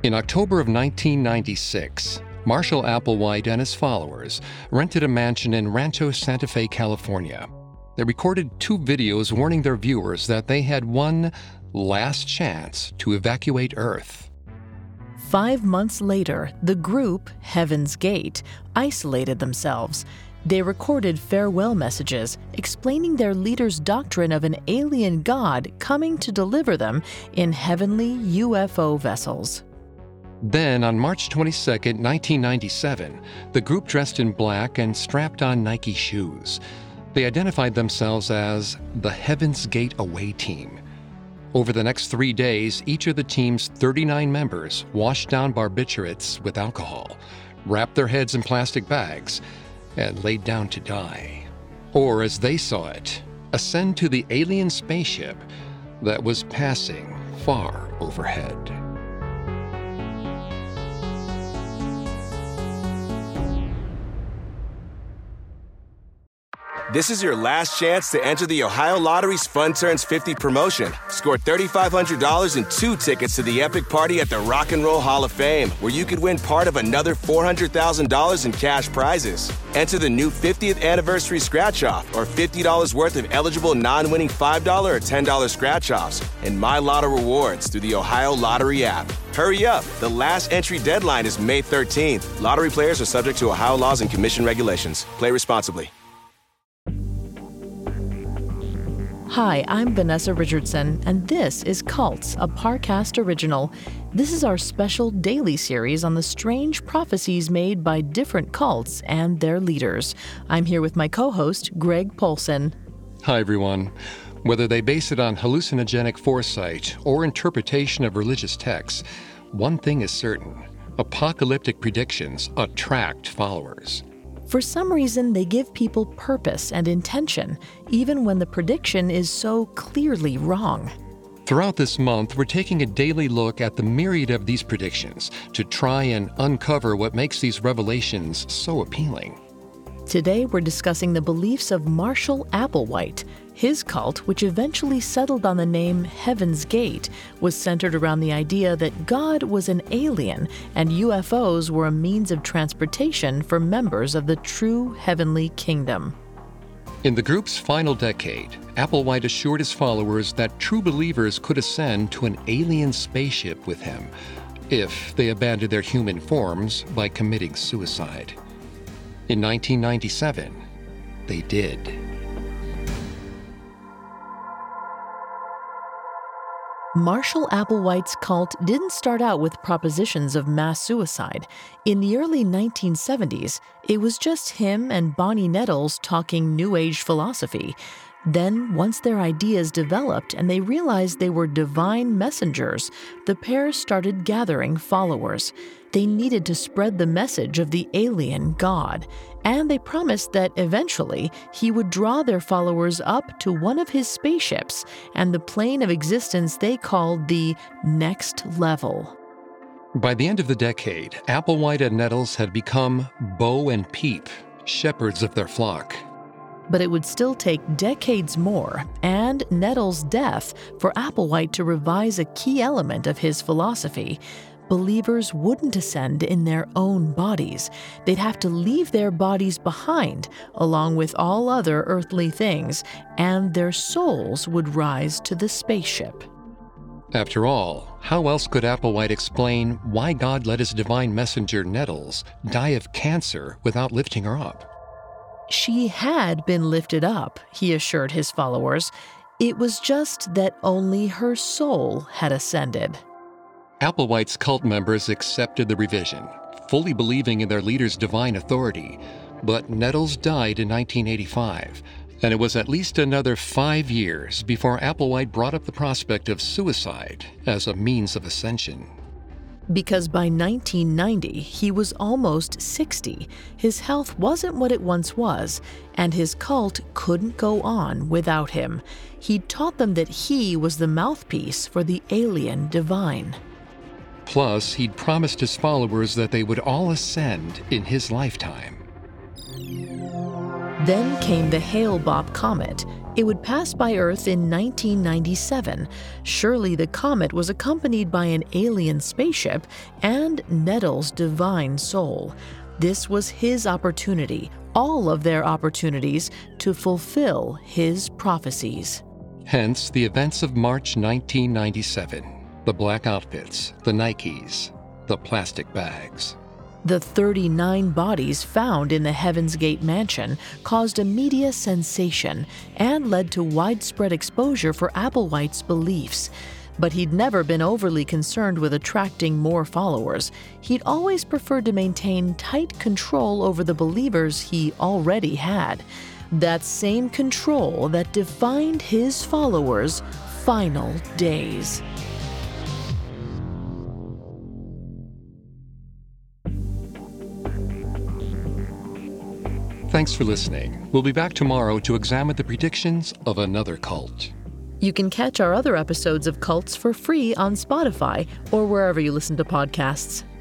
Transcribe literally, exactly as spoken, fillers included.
In October of nineteen ninety-six, Marshall Applewhite and his followers rented a mansion in Rancho Santa Fe, California. They recorded two videos warning their viewers that they had one last chance to evacuate Earth. Five months later, the group, Heaven's Gate, isolated themselves. They recorded farewell messages explaining their leader's doctrine of an alien god coming to deliver them in heavenly U F O vessels. Then, on March twenty-second, nineteen ninety-seven, the group dressed in black and strapped on Nike shoes. They identified themselves as the Heaven's Gate Away Team. Over the next three days, each of the team's thirty-nine members washed down barbiturates with alcohol, wrapped their heads in plastic bags, and laid down to die. Or, as they saw it, ascend to the alien spaceship that was passing far overhead. This is your last chance to enter the Ohio Lottery's Fun Turns fifty promotion. Score three thousand five hundred dollars and two tickets to the epic party at the Rock and Roll Hall of Fame, where you could win part of another four hundred thousand dollars in cash prizes. Enter the new fiftieth anniversary scratch-off or fifty dollars worth of eligible non-winning five dollars or ten dollars scratch-offs and My Lotto rewards through the Ohio Lottery app. Hurry up. The last entry deadline is May thirteenth. Lottery players are subject to Ohio laws and commission regulations. Play responsibly. Hi, I'm Vanessa Richardson, and this is Cults, a Parcast original. This is our special daily series on the strange prophecies made by different cults and their leaders. I'm here with my co-host, Greg Polson. Hi, everyone. Whether they base it on hallucinogenic foresight or interpretation of religious texts, one thing is certain: apocalyptic predictions attract followers. For some reason, they give people purpose and intention, even when the prediction is so clearly wrong. Throughout this month, we're taking a daily look at the myriad of these predictions to try and uncover what makes these revelations so appealing. Today, we're discussing the beliefs of Marshall Applewhite. His cult, which eventually settled on the name Heaven's Gate, was centered around the idea that God was an alien and U F Os were a means of transportation for members of the true heavenly kingdom. In the group's final decade, Applewhite assured his followers that true believers could ascend to an alien spaceship with him if they abandoned their human forms by committing suicide. In nineteen ninety-seven, they did. Marshall Applewhite's cult didn't start out with propositions of mass suicide. In the early nineteen seventies, it was just him and Bonnie Nettles talking New Age philosophy. Then, once their ideas developed and they realized they were divine messengers, the pair started gathering followers. They needed to spread the message of the alien God, and they promised that eventually he would draw their followers up to one of his spaceships and the plane of existence they called the next level. By the end of the decade, Applewhite and Nettles had become Bo and Peep, shepherds of their flock. But it would still take decades more, and Nettles' death, for Applewhite to revise a key element of his philosophy. Believers wouldn't ascend in their own bodies. They'd have to leave their bodies behind, along with all other earthly things, and their souls would rise to the spaceship. After all, how else could Applewhite explain why God let his divine messenger Nettles die of cancer without lifting her up? She had been lifted up, he assured his followers. It was just that only her soul had ascended. Applewhite's cult members accepted the revision, fully believing in their leader's divine authority. But Nettles died in nineteen eighty-five, and it was at least another five years before Applewhite brought up the prospect of suicide as a means of ascension. Because by nineteen ninety, he was almost sixty. His health wasn't what it once was, and his cult couldn't go on without him. He'd taught them that he was the mouthpiece for the alien divine. Plus, he'd promised his followers that they would all ascend in his lifetime. Then came the Hale-Bopp comet. It would pass by Earth in nineteen ninety-seven. Surely the comet was accompanied by an alien spaceship and Nettles' divine soul. This was his opportunity, all of their opportunities, to fulfill his prophecies. Hence, the events of March nineteen ninety-seven, the black outfits, the Nikes, the plastic bags. The thirty-nine bodies found in the Heaven's Gate mansion caused a media sensation and led to widespread exposure for Applewhite's beliefs. But he'd never been overly concerned with attracting more followers. He'd always preferred to maintain tight control over the believers he already had. That same control that defined his followers' final days. Thanks for listening. We'll be back tomorrow to examine the predictions of another cult. You can catch our other episodes of Cults for free on Spotify or wherever you listen to podcasts.